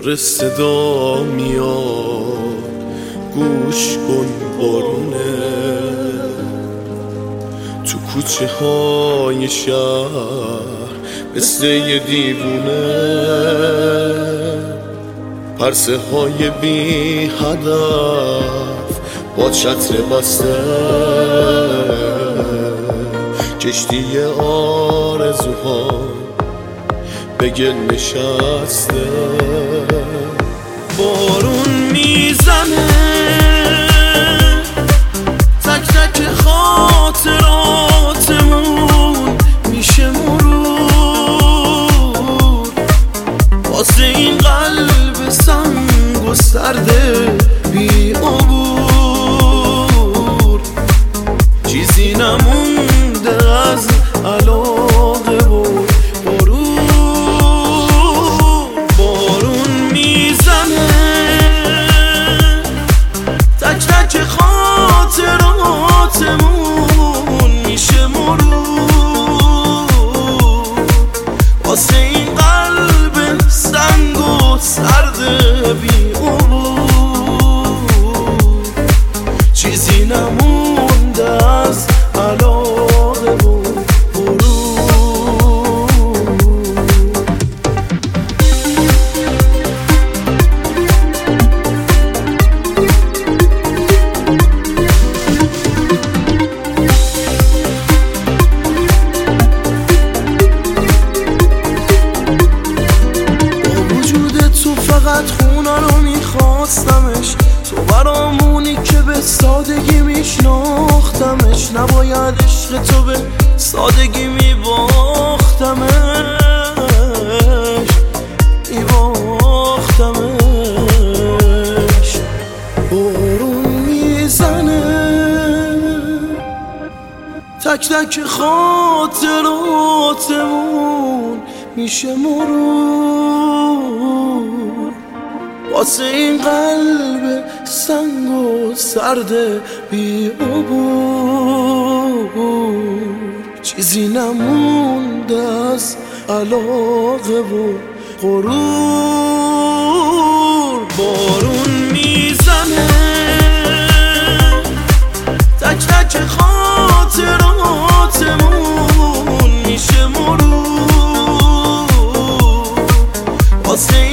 داره صدا میاد، گوش کن بارونه تو کوچه های شهر مثل یه دیوونه، پرسه های بی هدف با چتر بسته، کشتی آرزوها به گل نشسته. بارون میزنه تک تک خاطراتمون میشه مرور، واسه این قلب سنگ و سرده بی عبور، چیزی نمونده از علاقه و غرور. بارون میزنه تک تک خاطراتمون میشه مرور، واسه این قلب سنگ و سرد بی عبور، چیزی نمونده از علاقه و فقط خونا رو میخواستمش، تو برامونی که به سادگی میشناختمش، نباید عشق تو به سادگی میباختمش. بارون میزنه تک تک خاطراتمون میشه مرور، واسه این قلب سنگ و سرد بی عبور، چیزی نمونده از علاقه و غرور. بارون میزنه تک تک خاطراتمون میشه مرور، واسه